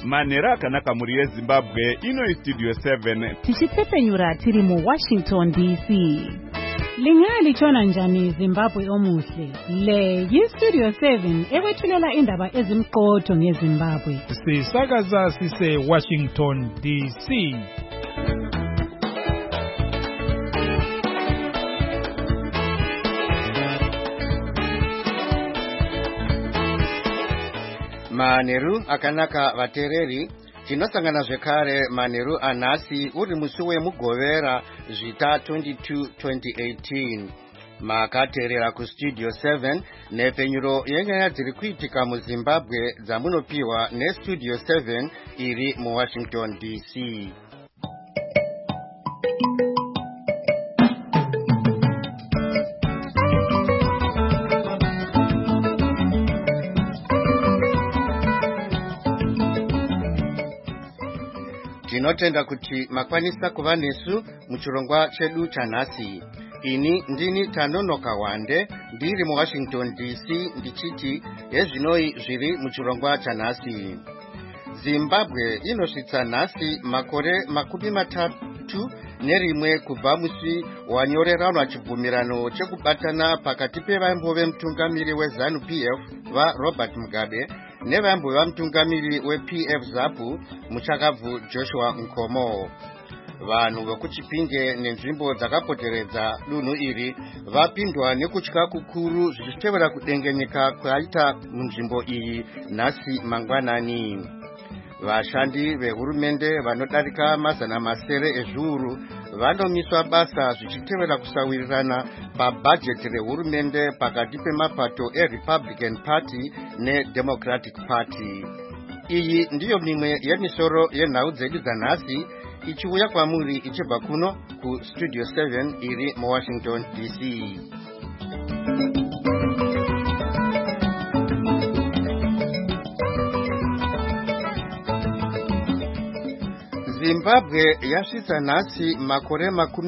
Manera akanaka muri yeZimbabwe ino Studio 7 tichitepenyura tiri mu Washington DC. Lingali chona njani Zimbabwe omuhle. Le yi-Studio 7 ekwethulela indaba ezimqotho ngeZimbabwe. Sisakaza sise Washington DC. Maneru akanaka vatereri tinosangana zvekare Maneru anhasi uri musi wemugovera zvita 22-2018 makateerera kuStudio 7 nepenyuro yenyaya dziri kuitika muZimbabwe dzamunopiwa neStudio 7 iri muWashington DC. Tinotenda kuti makwanisa kuva nesu muchirongwa chedu chanhasi. Ini ndini Tanonoka Wande ndiri muWashington DC ndichiti hezvinoi zviri muchirongwa chanhasi. Zimbabwe inosvitsa nhasi makore 31 kubva musi wanyoreranwa chibvumirano chekubatana pakati pevaimbo vemutungamiri weZANU-PF vaRobert Mugabe nevaimbo vamutungamiri wePF ZAPU muchakabvu Joshua Nkomo. Vanhu vekuchipinge nenzvimbo dzakapoteredza dunhu iri vapindwa nekutya kukuru zvichitevera kudengenyeka kwaita munzvimbo iyi nhasi mangwanani. Vashandi vehurumende vanodarika mazana masere ezviuru vanomiswa basa zvichitevera kusawirirana pabhajeti rehurumende pakati pemapato eRepublican Party neDemocratic Party. Iyi ndiyo mimwe yemisoro yenhau dzedu dzanhasi ichiuya kwamuri ichibva kuno kuStudio 7 iri muWashington DC. Zimbabwe yasvitsa nhasi makore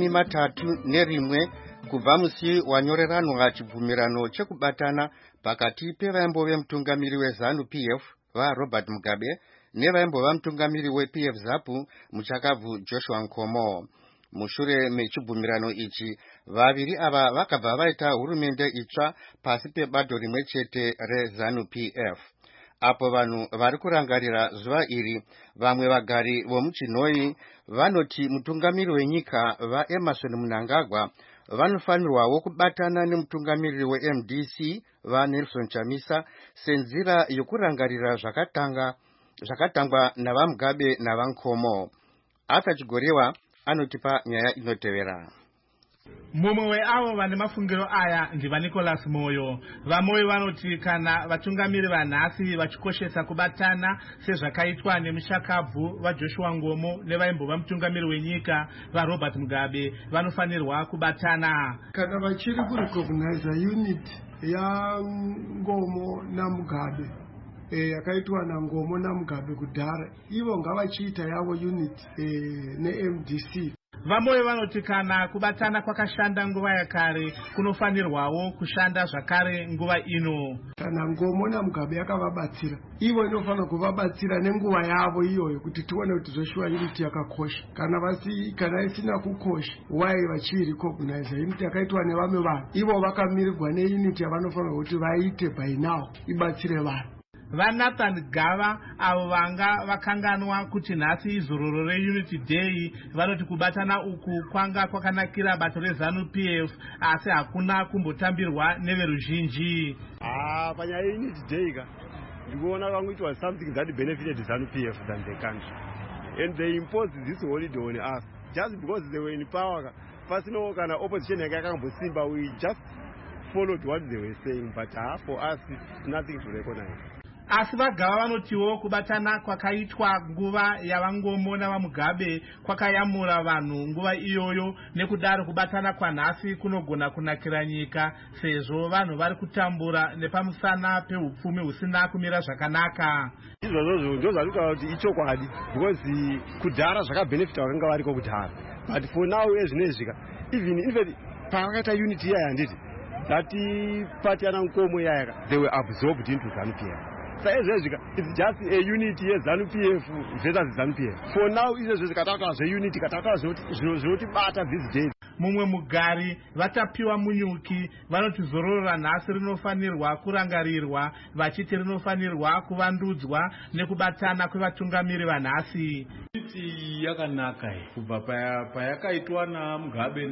31 kubva musi wanyoreranwa chibvumirano chekubatana pakati pevaimbo vemutungamiri weZANU-PF vaRobert Mugabe nevaimbo vamutungamiri wePF ZAPU muchakabvu Joshua Nkomo. Mushure mechibvumirano ichi vaviri ava vakabva vaita hurumende itsva pasi pebato rimwe chete reZANU-PF. Apo vanhu vari kurangarira zuva iri, vamwe vagari vomuchinoi vanoti mutungamiri wenyika vaEmerson Mnangagwa vanofanirwawo kubatana nemutungamiri weMDC vaNelson Chamisa senzira yokurangarira zvakatangwa navaMugabe navaNkomo. Arthur Chigorewa anotipa nyaya inotevera. Mumwe weavo vane mafungiro aya ndiva Nicholas Moyo. VaMoyo vanoti kana vatungamiri vanhasi vachikoshesa kubatana sezvakaitwa nemushakabvu vaJoshua Ngomo nevaimbo vamutungamiri wenyika vaRobert Mugabe vanofanirwa kubatana. Kana vachiri kurecognize unit yaNgomo naMugabe yakaitwa naNgomo naMugabe kudhara, ivo ngavachiita yavo unit neMDC. VaMoyo vanoti kana kubatana kwakashanda nguva yakare kunofanirwawo kushanda zvakare nguva ino. Kana Ngomo naMugabe yakavabatsira, ivo inofanira kuvabatsira nenguva yavo iyoyo kuti tione kuti Joshua unit yakakosha. Kana isina kukosha, why vachirecognize unit yakaitwa nevamwe vanhu? Ivo vakamirirwa neunit yavanofanira kuti vaite by now ibatsire vanhu. VaNathan Gava avo vanga vakanganwa kuti nhasi izororo reUnity Day vanoti kubatana uku kwanga kwakanakira bato reZANU-PF asi hakuna kumbotambirwa neveruzhinji. Panyaya yeUnity Day ndikuona vangoitwa something that benefited ZANU-PF than the country, and they imposed this holiday on us just because they were in power. Pasino kana opposition yakakambosimba, we just followed what they were saying, but for us it's nothing to recognize. Asi vaGava vanotiwo kubatana kwakaitwa nguva yavangomo navaMugabe kwakayamura vanhu nguva iyoyo, nekudaro kubatana kwanhasi kunogona kunakira nyika sezvo vanhu vari kutambura nepamusana peupfumi husina kumira zvakanaka. Izvozvo ndozvarikuta kuti ichokwadi because kudhara zvakabenefita vakanga variko kudhara, but for now ezvinezvika even pavakaita unity yaya handiti that party yanaNkomo yaya they were absorbed into ZANU-PF. saizvezvika it's just a unit yeZANU-PF versus ZANU-PF. For now izvezvo zvikataura zveunity kataura zviro zvinotibata these days. Mumwe mugari vatapiwa munyuki vanoti zororo ranhasi rinofanirwa kurangarirwa vachiti rinofanirwa kuvandudzwa nekubatana kwevatungamiri vanhasi. Unity yakanaka kubva payakaitwa naMugabe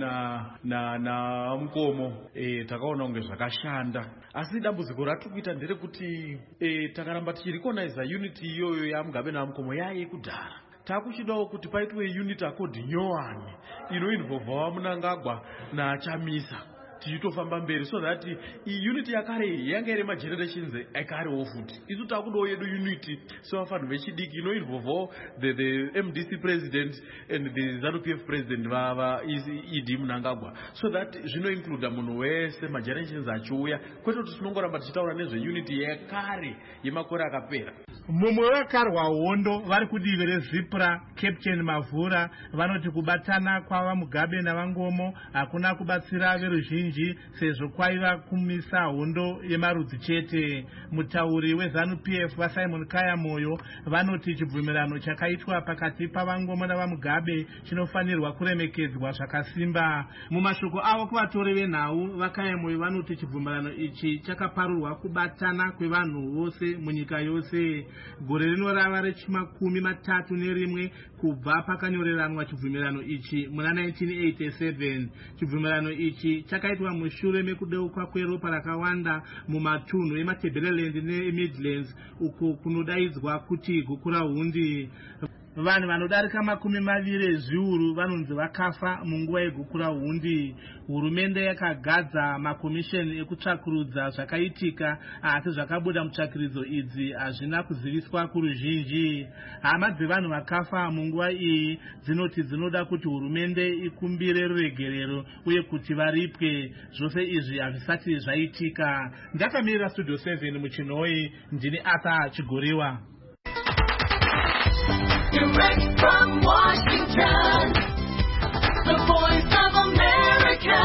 na Mukomo takaona kunge zvakashanda, asi dambudziko ratiri kuita nderekuti takaramba tichirecognize unity iyoyo yaMugabe naMukomo yaiye kudhara. Takuchidawo kuti paitwe unity akodi nyowani inoinvolva Munangagwa naChamisa tichitofamba mberi, so that unity yakare yanga iri magenerations ekarewo futi. Isu takudawo yedu unity sevafanhu vechidiki inoinvolva the MDC president and the ZANU-PF president ED Munangagwa, so that zvinoincluda munhu wese magenerations achiuya, kwete kuti tinongoramba tichitaura nezveunity yekare yemakore akapera. Mumwe wekarwa hondo vari kudivi reZipra Captain Mavhura vanoti kubatana kwava Mugabe naVangomo hakuna kubatsira veruzhinji sezvo kwaiva kumisa hondo yemarudzi chete. Mutauri weZANU-PF vaSimon Kaya Moyo vanoti chibvumirano chakaitwa pakati paVangomo navaMugabe chinofanirwa kuremekedzwa zvakasimba. Mumashoko avo kuvatori venhau vaKaya Moyo vanoti chibvumirano ichi chakaparurwa kubatana kwevanhu vose munyika yose. Gore rinorava rechi31 kubva pakanyoreranwa chibvumirano ichi muna 1987. Chibvumirano ichi chakaitwa mushure mekudeuka kweropa rakawanda mumatunhu eMatabeleland neMidlands uko kunodaidzwa kuti Gukura Hundi. Vanhu vanodarika 20 zviuru vanonzi vakafa munguva yeGukura Hundi. Hurumende yakagadza makomisheni ekutsvakurudza zvakaitika, asi zvakabuda mutsvakiridzo idzi hazvina kuziviswa kuruzhinji. Hama dzevanhu vakafa munguva iyi dzinoti dzinoda kuti hurumende ikumbire ruregerero uye kuti varipwe. Zvose izvi hazvisati zvaitika. Ndakamirira Studio 7 muChinoi, ndini Arthur Chigoriwa. Direct from Washington, the voice of America,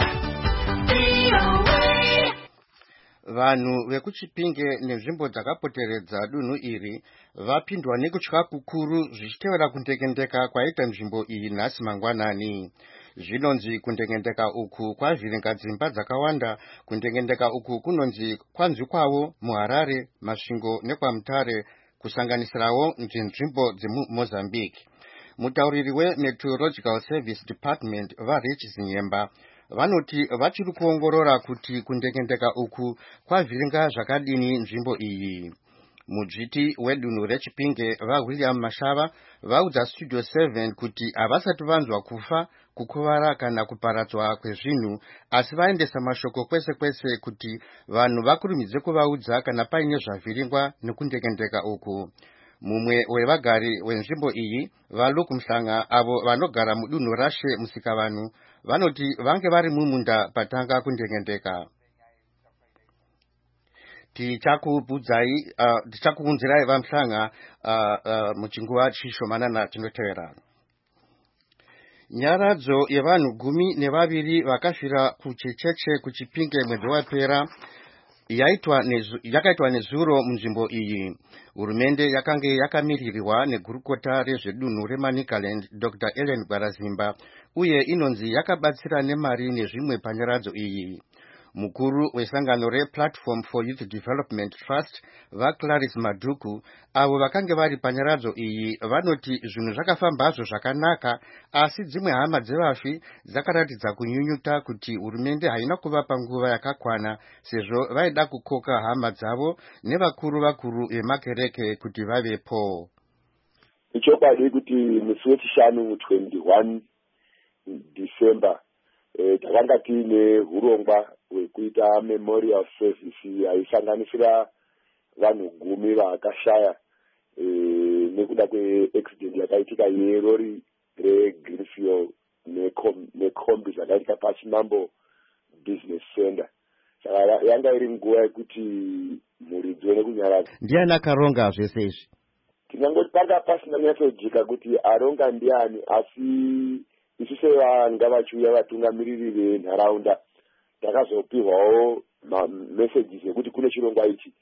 VOA. Vanhu vekuChipinge nenzvimbo dzakapoteredza dunhu iri vapindwa nekutya kukuru zvichitevera kundekendeka kwaita nzvimbo iyi nhasi mangwanani. Zvinonzi kundekendeka uku kwavhiringa dzimba dzakawanda. Kundekendeka uku kunonzi kwanzi kwavo muHarare, Masvingo nekwaMutare, kusanganisirawo nzvimbo dzemuMozambique. Mutauriri weMeteorological Service Department vaRich Zinyemba vanoti vachiri kuongorora kuti kundekendeka uku kwavhiringa zvakadini nzvimbo iyi. Mudzviti wedunhu reChipinge vaWilliam Mashava vaudza Studio 7 kuti havasati vanzwa kufa, kukuvara kana kuparadzwa kwezvinhu, asi vaendesa mashoko kwese kwese kuti vanhu vakurumidze kuvaudza kana paine zvavhiringwa nekundekendeka uku. Mumwe wevagari wenzvimbo iyi vaLuke Mhlanga avo vanogara mudunhu Rashe Musikavanhu vanoti vange vari mumunda patanga kundekendeka. Tichakuunzirai vaMhlanga muchinguva chishomanana chinotevera. Nyaradzo yevanhu 12 vakafira kuchecheche kuChipinge mwedzi wapera yakaitwa nezuro munzvimbo iyi. Hurumende yakange yakamirirwa negurukota rezvedunhu reManicaland Dr. Ellen Gwarazimba uye inonzi yakabatsira nemari nezvimwe panyaradzo iyi. Mukuru wesangano rePlatform for Youth Development Trust vaClarice Maduku avo vakange vari panyaradzo iyi vanoti zvinhu zvakafambazvo zvakanaka, asi dzimwe hama dzevafi dzakaratidza kunyunyuta kuti hurumende haina kuvapa nguva yakakwana sezvo vaida kukoka hama dzavo nevakuru vemakereke kuti vavepo. Ichokwadi kuti musi wechishanu 21 December takanga tiine hurongwa hwekuita memorial service yaisanganisira vanhu 10 vakashaya nekuda kweaccident yakaitika yerori reGreenfield nekombi zvakaitika paChinambo Business Center. Saka yanga iri nguva yekuti muridzi nekunyaradza. Ndiani akaronga zvese izvi? Tinangoti panga pasina nyatsojika kuti aronga ndiani, asi isu sevanga vachiuya vatungamiriri venharaunda takazopihwawo messages ekuti kune chirongwa ichi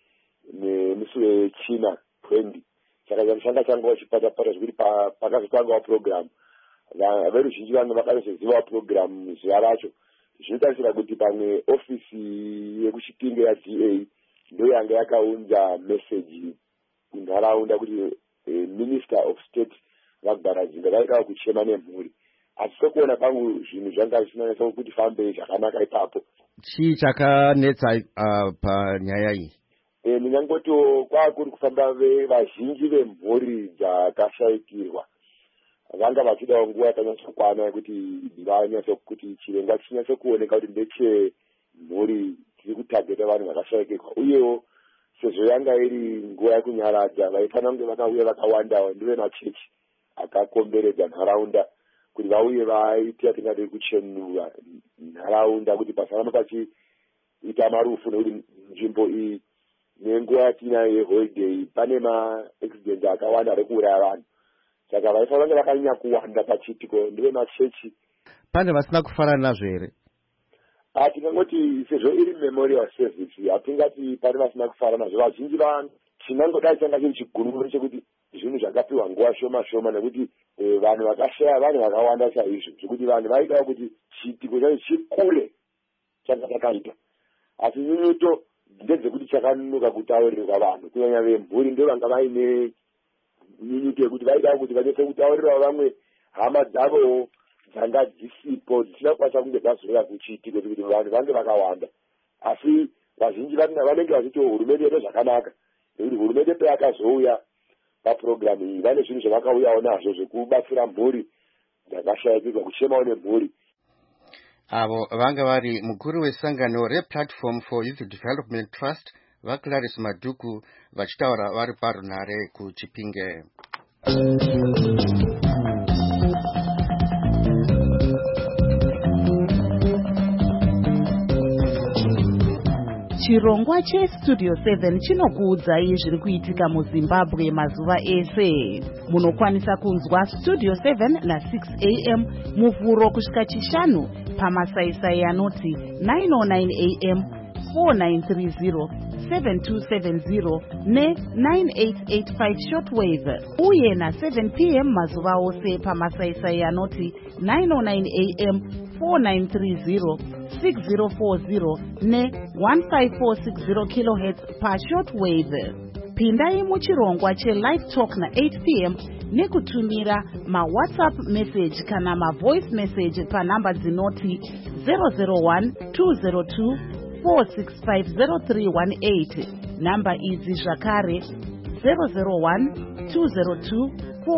nemusi wechina 20 saka changa changa wachipata zviri pakazotangawo program veruzhinji vange vakanozozivawo program zuva racho zvinotarisira kuti pamwe ofisi yekuchipinge yaDA ndo yanga yakaunza meseji kunharaunda kuti minister of state vagbarazinga vaikawo kuchema nemhuri asi sekuona pangu zvinhu zvanga zvisinanyatsa kuti fambe zvakanaka ipapo. Chii chakanetsa panyaya iyi? Ndingangoto kwakuri kufamba vazhinji vemhuri dzakashayikirwa vanga vachidawo nguva yakanyatsokwana yekuti kuti chirengwa chinyatso kuoneka kuti ndeche mhuri dziri kutageta vanhu vakashayikirwa uyewo sezvo yanga iri nguva yekunyaradza vaifana kunge vakauya vakawandawo ndive machechi akakomberedza nharaunda kuti vauye vaite yatingade kuchenura nharaunda kuti pasaramba pachiita marufu nekuti nzvimbo iyi nenguva yatinayo yeholiday pane maaccident akawanda ari kuuraya vanhu saka vaifana kunge vakanyanya kuwanda pachiitiko ndive machechi. Pane vasina kufarana nazvo here? Tingangoti sezvo iri memorial service hatingati pane vasina kufarana nazvo. Vazhinji vanhu chinangodai changa chiri chigunuro chekuti zvinhu zvakapiwa nguva shoma shoma nekuti vanhu vakashaya vanhu vakawanda chaizvo zvekuti vanhu vaidawo kuti chiitiko chacho chikure changa chakaita asi nyunyuto ndedzekuti chakanuka kutaurirwa vanhu kunyanya vemhuri ndo vanga vaine nyunyuto yekuti vaidawo kuti vanyese kutaurirawo vamwe hama dzavo dzanga dzisipo dzisina kukwanisa kunge dzazorera kuchiitiko kuti vanhu vange vakawanda asi vazhinji vanenge vachiti hurumende yedu zvakanaka nekuti hurumende payakazouya paprogramu iyi vane zvinhu zvavakauyawo nazvo zvekubatsira mhuri dzakashayikirwa kuchemawo nemhuri. Avo vanga vari mukuru wesangano rePlatform for Youth Development Trust vaClarice Maduku vachitaura vari parunhare kuChipinge. Chirongwa cheStudio 7 chinokuudzai zviri kuitika muZimbabwe mazuva ese. Munokwanisa kunzwa Studio 7 na6 am muvhuro kusvika chishanu pamasaisai anoti 909 am, 4930, 7270 ne9885 shortwave uye na7 pm mazuva ose pamasaisai anoti 909 am, 4930, 6040 ne1546 kHz pashortwave. Pindai muchirongwa chelive talk na8 pm nekutumira mawhatsapp message kana mavoice message panhamba dzinoti 001 202 4650318. Namba idzi zvakare 001 202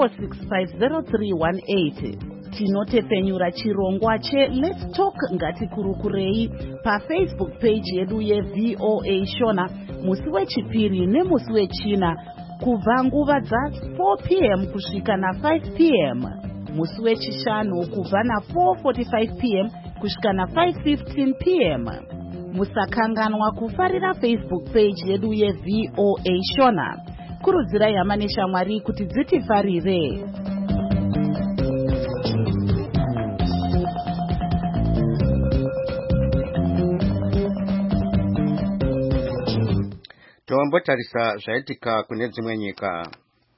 4650318. Tinotepenyura chirongwa cheLet's Talk ngatikurukurei paFacebook page yedu yeVOA Shona musi wechipiri nemusi wechina kubva nguva dza4 pm kusvika na5 pm, musi wechishanu kubva na4:45 pm kusvika na5:15 pm. Musakanganwa kufarira Facebook page yedu yeVOA Shona. Kurudzirai hama neshamwari kuti dzitifarire. Tombotarisa zvaitika kune dzimwe nyika.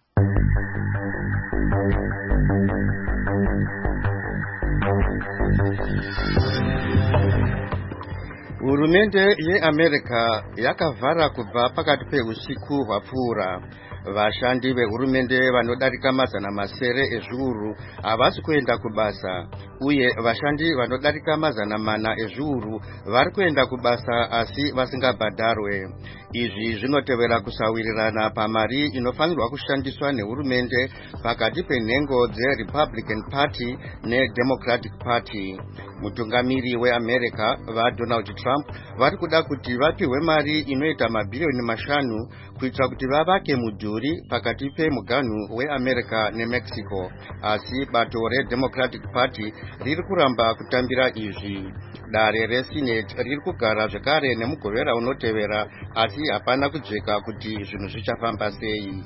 Hurumende yeAmerica yakavhara kubva pakati peusiku hwapfuura. Vashandi vehurumende vanodarika 700 ezviuru havasi kuenda kubasa, uye vashandi vanodarika 400 ezviuru vari kuenda kubasa asi vasingabhadharwe. Izvi zvinotevera kusawirirana pamari inofanirwa kushandiswa nehurumende pakati penhengo dzeRepublican Party neDemocratic Party. Mutungamiri weAmerica vaDonald Trump vari kuda kuti vapiwe mari inoita mabhirioni 5 kuitira kuti vavake mudhuri pakati pemuganhu weAmerica neMexico, asi bato reDemocratic Party riri kuramba kutambira izvi. Dare reSenate riri kugara zvakare nemugovera unotevera, asi hapana kujeka kuti zvinhu zvichafamba sei.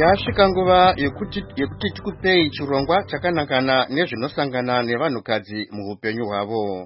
Yasvika nguva yekuti tikupei chirongwa chakanangana nezvinosangana nevanhukadzi muupenyu hwavo.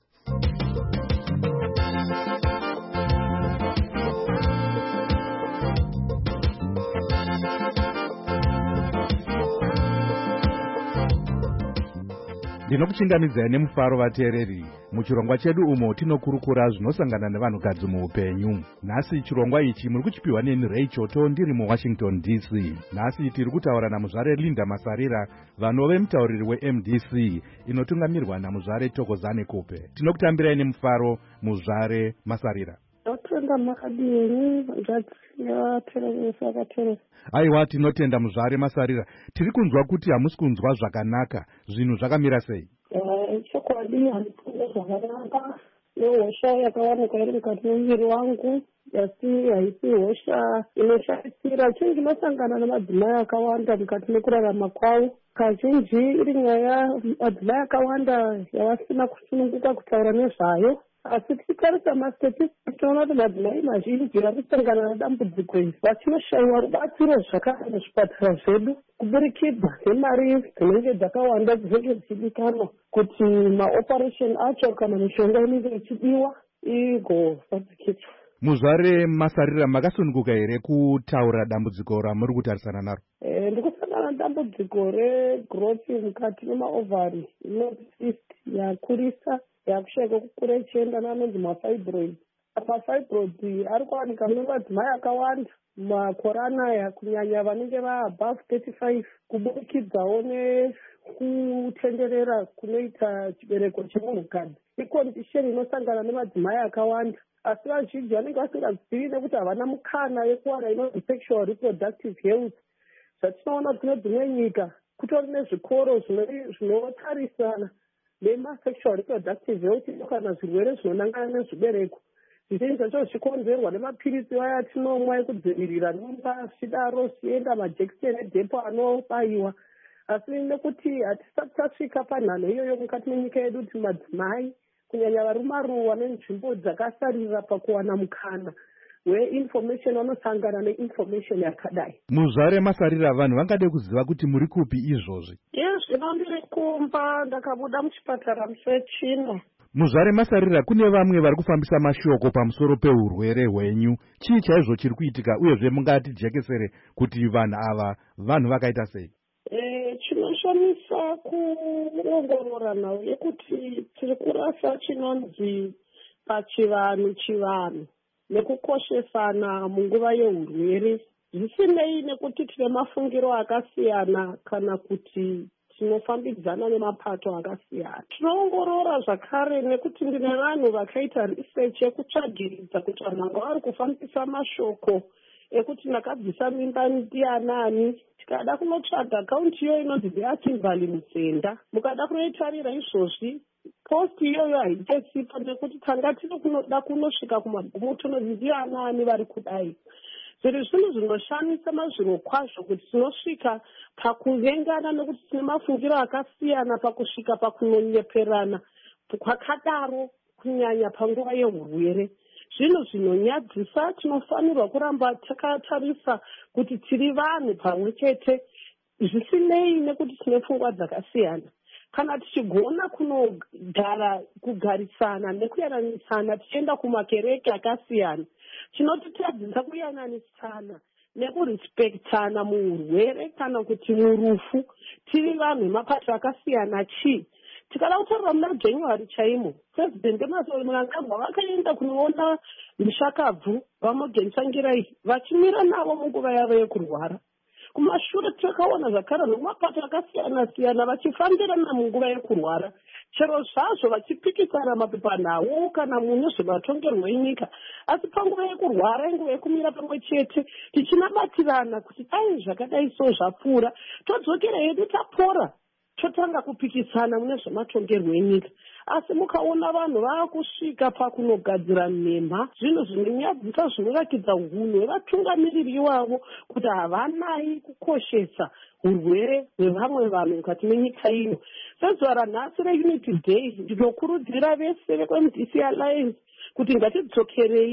Ndinokuchingamidzai nemufaro vateereri. Muchirongwa chedu umo tinokurukura zvinosangana nevanhukadzi muupenyu. Nhasi chirongwa ichi muri kuchipiwa neni Ray Choto ndiri muWashington DC. Nhasi tiri kutaura namuzvare Linda Masarira vanove mutauriri weMDC inotungamirwa namuzvare Thokozani Kupe. Tinokutambirai nemufaro muzvare Masarira. Totenda makadini ngatsiya teresa kateresa. Aiwa, tinotenda muzvare Masarira. Tiri kunzwa kuti hamusi kunzwa zvakanaka. Zvinhu zvakamira sei? Chokwadi handikuzwa zvakanaka. Nehosha yakawanika iri mukati memuviri wangu. Asi haisi hosha inoshaisira. Chinhu chinosangana nemadzimai akawanda mukati mekurarama kwavo. Kazhinji iri nyaya madzimai akawanda yavasina kusununguka kutaura nezvayo. Asi tichitarisa masitatistics tinoona kuti madzimai mazhinji arikusangana nedambudziko iri vachinoshayiwa rubatsiro zvakare muzvipatara zvedu kuburikidza nemari dzinenge dzakawanda dzinenge dzichidikanwa kuti maoperation acho kana mishonga inenge ichidiwa igosadzikiswa. Muzvare Masarira, makasununguka here kutaura dambudziko ramuri kutarisana naro? Ndikusangana nedambudziko regrowth mukati memaovari inocyst yakurisa yakushayika kukura ichienda neanonzi mafibroid. Mafibroid ari kuwanika mune madzimai akawanda makore anaya, kunyanya vanenge vaabove 35, kuburikidzawo nekutenderera kunoita chibereko chemunhukadzi. Ikondisheni inosangana nemadzimai akawanda, asi vazhinji vanenge vasingazivi nekuti havana mukana yekuwana inonzi sexual reproductive health. Zvatinoona kune dzimwe nyika kutori nezvikoro zvinotarisana nemasexual reproductive health kana zvirwere zvinonangana nezvibereko. Zvizhinji zvacho zvichikonzerwa nemapirisi vaya atinomwa ekudzivirira mimba, zvichidaro zvichienda majekiseni edhepo anobayiwa. Asi nekuti hatisati tasvika panhano iyoyo mukati menyika yedu kuti madzimai kunyanya varumaruwa nenzvimbo dzakasarira pakuwana mukana weinformation vanosangana neinformation yakadai. Muzvare Masarira, vanhu vangade kuziva kuti muri kupi izvozvi? Zvino ndiri kumba, ndakabuda muchipatara musi wechina. Muzvare Masarira, kune vamwe vari kufambisa mashoko pamusoro peurwere hwenyu. Chii chaizvo chiri kuitika, uyezve mungatijekesere kuti vanhu ava vanhu vakaita sei? Chinoshamisa kuongorora nhau yekuti tiri kurasa chinonzi pachivanhu nekukoshesana munguva yeurwere, zvisinei nekuti tine mafungiro akasiyana kana kuti tinofambidzana nemapato akasiyana. Tinoongorora zvakare nekuti ndine vanhu vakaita research yekutsvagiridza kuti vanhu vanga vari kufambisa mashoko ekuti ndakabvisa mimba ndianani. Tikada kunotsvaga akaunti iyo inonzi ndeaKimberly Mutsenda. Mukada kunoitarira izvozvi post iyoyo haitesipa nekuti tanga tiri kunoda kunosvika kumagumo tononzi ndianani vari kudai. Zviri zvinhu zvinoshamisa mazviro kwazvo kuti tinosvika pakuvengana nekuti tine mafungiro akasiyana pakusvika pakunonyeperana kwakadaro kunyanya panguva yeurwere. Zvinhu zvinonyadzisa. Tinofanirwa kuramba takatarisa kuti tiri vanhu pamwe chete zvisinei nekuti tine pfungwa dzakasiyana. Kana tichigona kugarisana nekuyananisana tichienda kumakereke akasiyana, chinotitadzisa kuyananisana nekurespektana muurwere kana kuti murufu tiri vanhu vemapato akasiyana. Chii tikada kutorera muna January chaimo, President Mnangagwa vakaenda kunoona Mishakabvu vaMorgan Tsvangirai vachimira navo munguva yavo yekurwara. Kumashure takaona zvakare nemapato akasiyana siyana vachifambirana munguva yekurwara, chero zvazvo vachipikisana mapepanhau kana munezvematongerwo enyika, asi panguva yekurwara inguva yekumira pamwe chete tichinabatirana kuti dai zvakadai so zvapfuura todzokera hedu tapora totanga kupikisana mune zvematongerwo enyika. Asi mukaona vanhu vaakusvika pakunogadzira nhema, zvinhu zvinonyadzisa zvinorakidza hunhu hwevatungamiriri ivavo kuti havanai kukoshesa urwere hwevamwe vanhu mukati menyika ino. Sezuva ranhasi reUnity Day ndinokurudzira vese vekweMDC Alliance kuti ngatidzokerei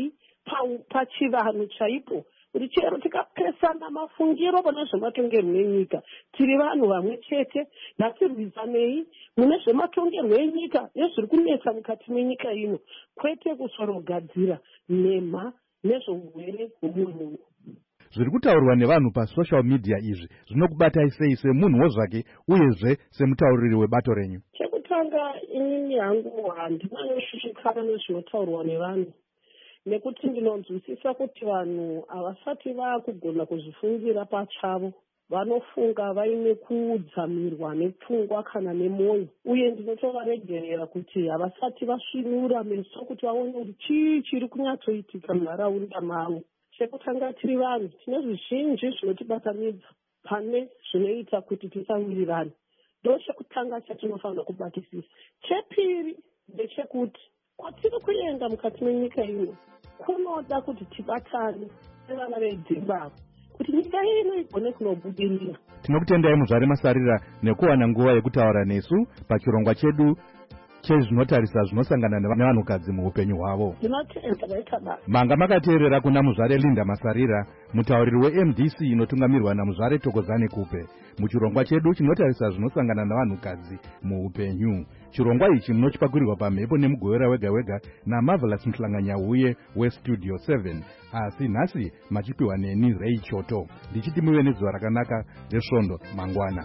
pachivanhu chaipo kuti chero tikapesana mafungiro pane zvematongerwo enyika tiri vanhu vamwe chete. Ngatirwisanei mune zvematongerwo enyika nezviri kunetsa mukati menyika ino, kwete kusorogadzira nhema nezvourwere hwomunhu. Zviri kutaurwa nevanhu pasocial media izvi zvinokubatai sei semunhuwo zvake uyezve semutauriri webato renyu? Chekutanga inini hangu handinanyoshushikana nezvinotaurwa nevanhu, nekuti ndinonzwisisa kuti vanhu havasati vaakugona kuzvifungira pachavo, vanofunga vaine kudzamirwa nepfungwa kana nemwoyo, uye ndinotovaregerera kuti havasati vasvinura meso kuti vaone kuti chii chiri kunyatsoitika munharaunda mavo. Chekutanga tiri vanhu tine zvizhinji zvinotibatanidza pane zvinoita kuti tisawirirane. Ndo chekutanga chatinofanira kubatisisa. Chepiri ndechekuti kwatiri kuenda mukati menyika ino kunoda kuti tibatane sevana vedzimbabwe kuti nyika ino igone kunobudirira. Tinokutendai Muzvare Masarira nekuwana nguva yekutaura nesu pachirongwa chedu chezvinotarisa zvinosangana nevanhukadzi muupenyu hwavo. Ndinotenda vaita basa. Manga makateerera kuna Muzvare Linda Masarira, mutauriri weMDC inotungamirwa naMuzvare Tokozani Kupe, muchirongwa chedu chinotarisa zvinosangana nevanhukadzi muupenyu. Chirongwa ichi munochipakurirwa pamhepo nemugowera wega wega naMarvelous Mhlanganyauye weStudio 7. Asi nhasi machipiwa neni Ray Choto. Ndichiti muve nezuva rakanaka resvondo mangwana.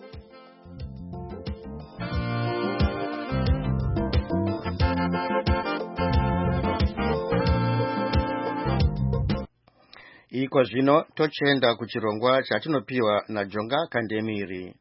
Iko zvino tochenda kuchirongwa chatinopiwa naJonga Kandemiri.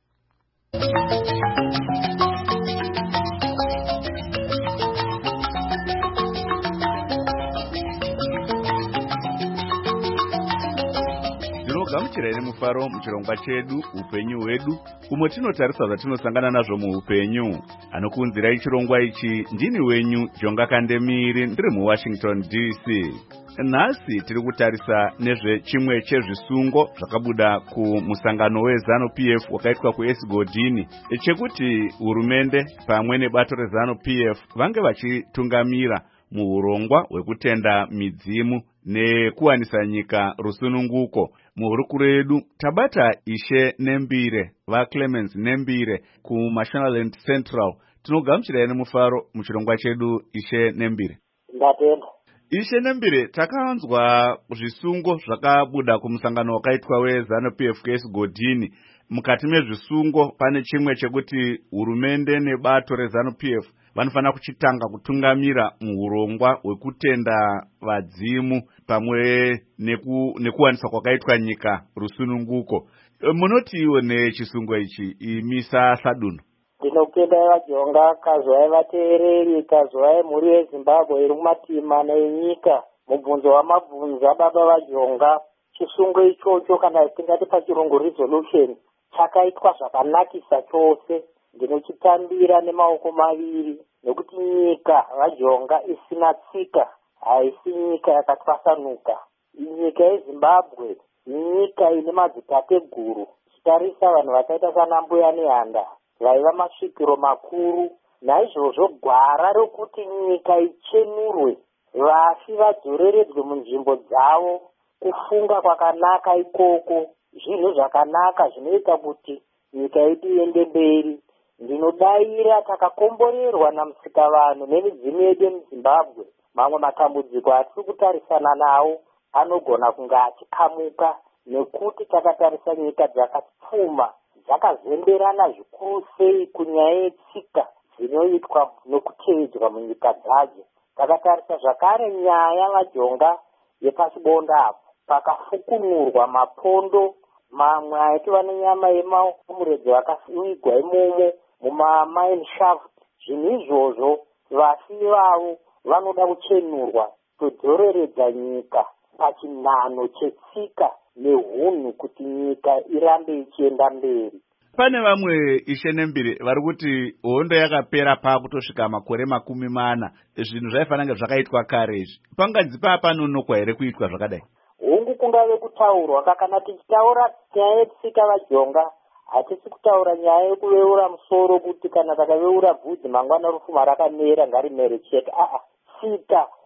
Gamuchirai nemufaro muchirongwa chedu upenyu hwedu, umwe tinotarisa zvatinosangana nazvo muupenyu. Anokuunzirai chirongwa ichi ndini wenyu Jonga Kandemiri, ndiri muWashington DC. Nhasi tiri kutarisa nezvechimwe chezvisungo zvakabuda kumusangano weZanu PF wakaitwa kuEsgodini, chekuti hurumende pamwe nebato reZanu PF vange vachitungamira muurongwa hwekutenda midzimu nekuwanisa nyika rusununguko. Muhurukuro yedu tabata Ishe Nembire, vaClemens Nembire kuMashonaland Central. Tinogamuchirai nemufaro muchirongwa chedu Ishe Nembire. Ndatenda. Ishe Nembire, takawanzwa zvisungo zvakabuda kumusangano wakaitwa weZanu PF kuEsgodini. Mukati mezvisungo pane chimwe chekuti hurumende nebato reZanu PF vanofanira kuchitanga kutungamira muurongwa hwekutenda vadzimu pamwe nekuwaniswa kwakaitwa nyika rusununguko. Munotiwo nechisungo ichi imisa Sadunu? Ndinokutenda vaJonga, kazovai vateereri, kazovai mhuri yeZimbabwe iri mumatima nenyika. Mubvunzo wamabvunzo ababa vaJonga, chisungo ichocho kana tingati pachirungu resolution chakaitwa zvakanakisa chose. Ndinochitambira nemaoko maviri nekuti nyika vaJonga isina tsika, haisi nyika yakatwasanuka. Nyika yeZimbabwe nyika ine madzitateguru, chitarisa vanhu vakaita sana mbuya nehanda vaiva masvikiro makuru. Naizvozvo gwara rokuti nyika ichenurwe, vafi vadzoreredzwe munzvimbo dzavo, kufunga kwakanaka ikoko, zvinhu zvakanaka zvinoita kuti nyika yedu iende mberi. Ndinodaira takakomborerwa namusikavanhu nemidzimu yedu yemuZimbabwe. Mamwe matambudziko atiri kutarisana nawo anogona kunge achikamuka, nekuti takatarisa nyika dzakapfuma dzakazemberana zvikuru sei kunyaya yetsika dzinoitwa nokutevedzwa munyika dzadzo. Takatarisa zvakare nyaya vaJonga yepachibonda apo pakafukunurwa mapondo mamwe aitova nenyama yemamuredzi wakasiigwa imomo mumamine shaft. Zvinhu izvozvo vafi vavo vanoda kuchenurwa, kudzoreredza nyika pachinhano chetsika nehunhu kuti nyika irambe ichienda mberi. Pane vamwe Ishe Nembire vari kuti hondo yakapera pakutosvika makore 40. Zvinhu zvaifanira zvakaitwa kare izvi. Panganzi papanonokwa here kuitwa zvakadai? Hongu kungave kutaurwa, kana tichitaura nyaya yetsika vaJonga, hatisi kutaura nyaya yekuveura musoro kuti kana takaveura bvudzi mangwana rufuma rakamera ngarimere chete. Tsika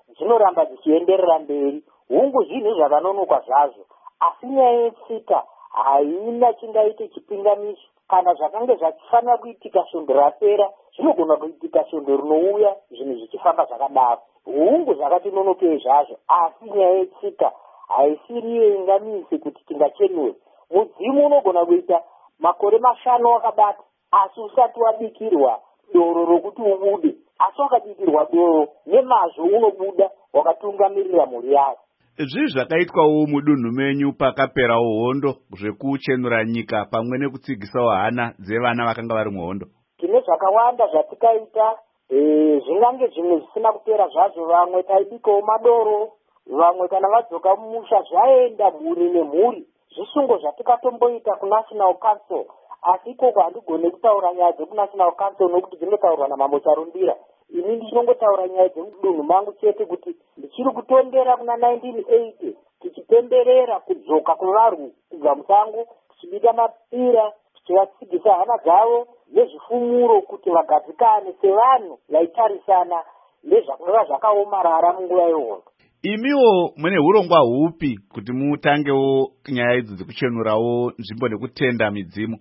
dzinoramba dzichienderera mberi. Hungu zvinhu zvakanonoka zvazvo, asi nyaya yetsika haina chingaite chipingamiso. Kana zvakange zvachifanira kuitika svondo rapera, zvinogona kuitika svondo rinouya, zvinhu zvichifamba zvakadaro. Hungu zvakatinonokei zvazvo, asi nyaya yetsika haisiriyo ingamise kuti tingachenure. Mudzimu unogona kuita makore 5 wakabata, asi usati wabikirwa doro rokuti ubude. Asi wakabikirwa doro nemazvo unobuda wakatungamirira mhuri yako. Zvii zvakaitwawo mudunhu menyu pakaperawo hondo zvekuchenura nyika pamwe nekutsigisawo hana dzevana vakanga vari muhondo? Tine zvakawanda zvatikaita, zvingange zvimwe zvisina kupera zvazvo. Vamwe taibikawo madoro, vamwe kana vadzoka mumusha zvaenda mhuri nemhuri. Zvisungo zvatikatomboita kuNational Council, asi ikoko handigone kutaura nyaya dzekuNational Council nokuti dzinotaurwa naMambo Charumbira. Ini ndichinongotaura nyaya dzemudunhu mangu chete kuti ndichiri kutondera kuna 1980 tichipemberera kudzoka kwevarwi kubva musango, tichibida mapira, tichivatsigisa hana dzavo nezvifumuro kuti vagadzikane sevanhu vaitarisana nezvakanga zvakaomarara munguva yehondo. Imiwo mune urongwa hupi kuti mutangewo nyaya idzi dzekuchenurawo nzvimbo nekutenda midzimu?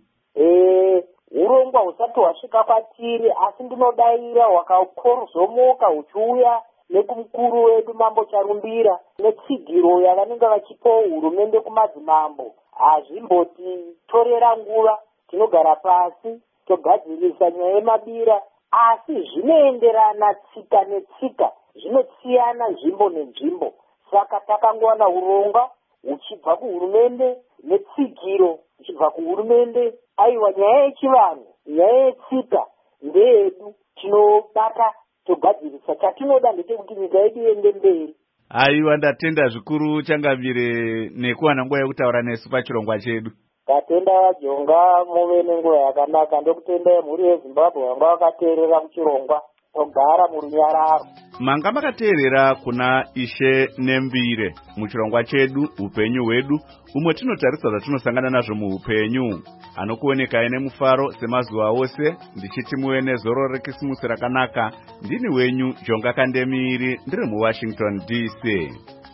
Urongwa husati hwasvika kwatiri, asi ndinodayira hwakakozomoka huchiuya nekumukuru wedu Mambo Charumbira netsigiro yavanenge vachipawo hurumende kumadzimambo. Hazvimbotitorera nguva, tinogara pasi togadzirisa nyaya yemabira, asi zvinoenderana tsika netsika, zvinosiyana nzvimbo nenzvimbo. Saka takangowana urongwa huchibva kuhurumende netsigiro huchibva kuhurumende. Aiwa, nyaya yechivanhu, nyaya yetsika ndeyedu, tinobata togadzirisa. Chatinoda ndechekuti nyika yedu iende mberi. Aiwa, ndatenda zvikuru Changamire nekuwana nguva yekutaura nesu pachirongwa chedu. Tatenda vajonga, muve nenguva yakanaka. Ndokutenda mhuri yeZimbabwe vanga vakateerera kuchirongwa, togara murunyararo. Manga makateerera kuna Ishe Nembire muchirongwa chedu upenyu hwedu, umwe tinotarisa zvatinosangana nazvo muupenyu. Anokuonekai nemufaro semazuva ose, ndichiti muve nezoro rekisimusi rakanaka. Ndini wenyu Jonga Kandemiri, ndiri muWashington DC.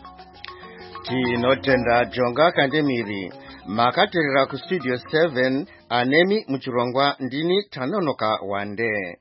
Tinotenda Jonga Kandemiri. Makateerera kustudio 7, anemi muchirongwa ndini Tanonoka Wande.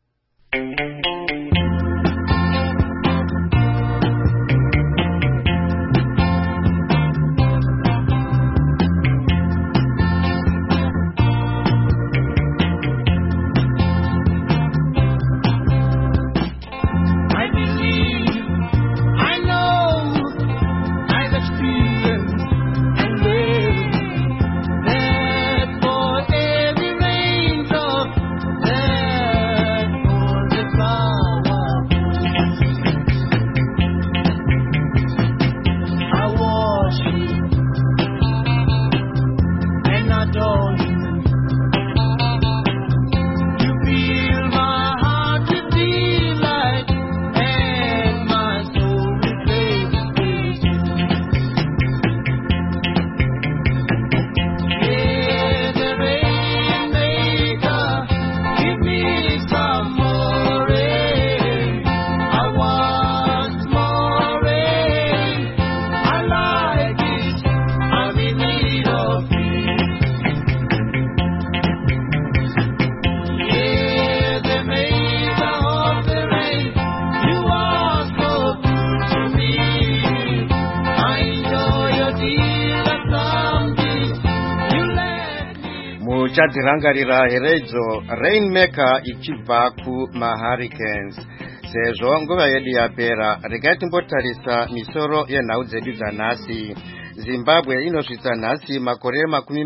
Chatirangarira heredzo Rainmaker ichibva kumaHurricanes. Sezvo nguva yedu yapera, regai timbotarisa misoro yenhau dzedu dzanhasi. Zimbabwe inosvitsa nhasi makore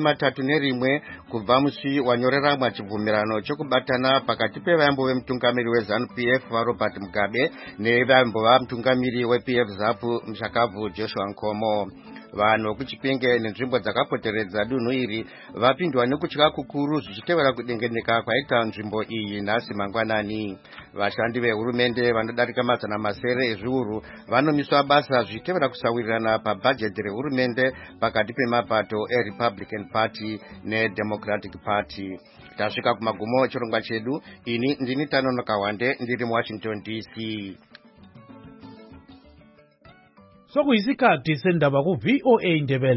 31 kubva musi wanyorera mwachibvumirano chokubatana pakati pevayambo vemutungamiri weZANU-PF vaRobert Mugabe nevayambo vamutungamiri wePF ZAPU Mshakavu Joshua Nkomo. Vanhu kuchipinge nenzvimbo dzakapoteredza dunhu iri vapindwa nekutya kukuru zvichitevera kudengeneka kwaita nzvimbo iyi nhasi mangwanani. Vashandi vehurumende vanodarika 700 ezviuru vanomiswa basa zvichitevera kusawirirana pabhajeti rehurumende pakati pemapato eRepublican Party neDemocratic Party. Tasvika kumagumo echirongwa chedu. Ini ndini Tanonoka Wande, ndiri muWashington DC. sokuyisikhathi sendaba ku-VOA Ndebele.